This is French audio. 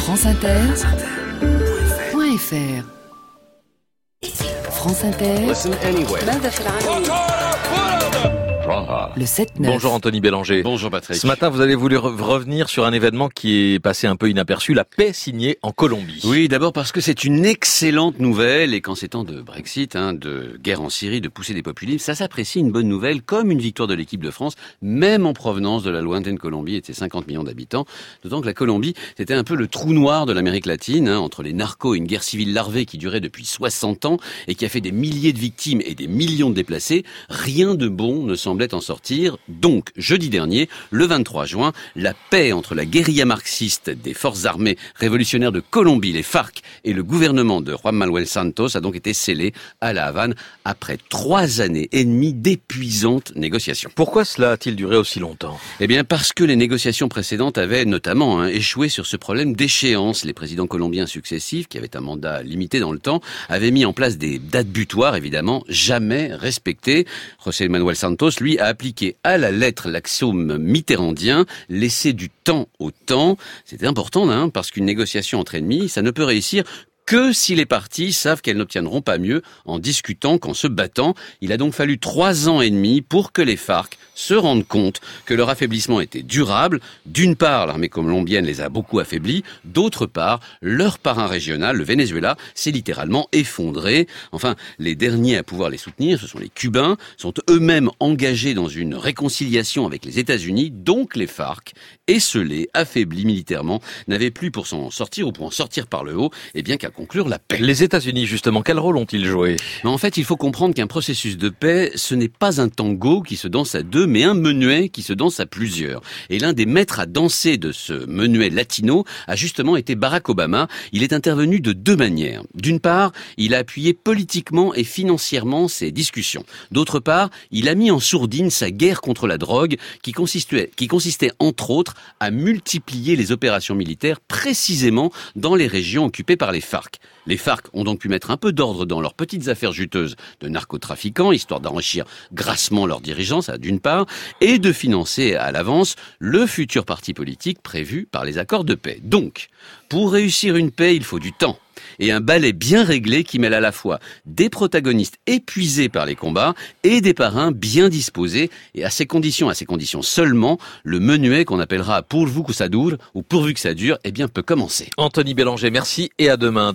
franceinter.fr. France Inter. Listen anyway. Le 7-9. Bonjour Anthony Bélanger. Bonjour Patrick. Ce matin, vous avez voulu revenir sur un événement qui est passé un peu inaperçu, la paix signée en Colombie. Oui, d'abord parce que c'est une excellente nouvelle et qu'en ces temps de Brexit, de guerre en Syrie, de poussée des populismes, ça s'apprécie une bonne nouvelle comme une victoire de l'équipe de France, même en provenance de la lointaine Colombie et de ses 50 millions d'habitants. D'autant que la Colombie, c'était un peu le trou noir de l'Amérique latine, entre les narcos et une guerre civile larvée qui durait depuis 60 ans et qui a fait des milliers de victimes et des millions de déplacés. Rien de bon ne semblait en sortir. Donc, jeudi dernier, le 23 juin, la paix entre la guérilla marxiste des forces armées révolutionnaires de Colombie, les FARC, et le gouvernement de Juan Manuel Santos a donc été scellée à La Havane après 3 années et demie d'épuisantes négociations. Pourquoi cela a-t-il duré aussi longtemps ? Eh bien, parce que les négociations précédentes avaient notamment échoué sur ce problème d'échéance. Les présidents colombiens successifs, qui avaient un mandat limité dans le temps, avaient mis en place des dates butoirs, évidemment, jamais respectées. José Manuel Santos, lui, a appliqué à la lettre l'axiome mitterrandien, laisser du temps au temps. C'était important, parce qu'une négociation entre ennemis, ça ne peut réussir que si les parties savent qu'elles n'obtiendront pas mieux en discutant qu'en se battant. Il a donc fallu 3 ans et demi pour que les FARC se rendent compte que leur affaiblissement était durable. D'une part, l'armée colombienne les a beaucoup affaiblis. D'autre part, leur parrain régional, le Venezuela, s'est littéralement effondré. Enfin, les derniers à pouvoir les soutenir, ce sont les Cubains, sont eux-mêmes engagés dans une réconciliation avec les États-Unis. Donc les FARC, esseulés, affaiblis militairement, n'avaient plus pour s'en sortir ou pour en sortir par le haut, et bien qu'à conclure la paix. Les États-Unis, justement, quel rôle ont-ils joué ? Mais en fait, il faut comprendre qu'un processus de paix, ce n'est pas un tango qui se danse à 2, mais un menuet qui se danse à plusieurs. Et l'un des maîtres à danser de ce menuet latino a justement été Barack Obama. Il est intervenu de 2 manières. D'une part, il a appuyé politiquement et financièrement ces discussions. D'autre part, il a mis en sourdine sa guerre contre la drogue qui consistait entre autres à multiplier les opérations militaires précisément dans les régions occupées par les FARC. Les FARC ont donc pu mettre un peu d'ordre dans leurs petites affaires juteuses de narcotrafiquants, histoire d'enrichir grassement leurs dirigeants, ça d'une part, et de financer à l'avance le futur parti politique prévu par les accords de paix. Donc, pour réussir une paix, il faut du temps. Et un ballet bien réglé qui mêle à la fois des protagonistes épuisés par les combats et des parrains bien disposés. Et à ces conditions seulement, le menuet qu'on appellera pourvu que ça dure ou pourvu que ça dure, peut commencer. Anthony Bélanger, merci et à demain.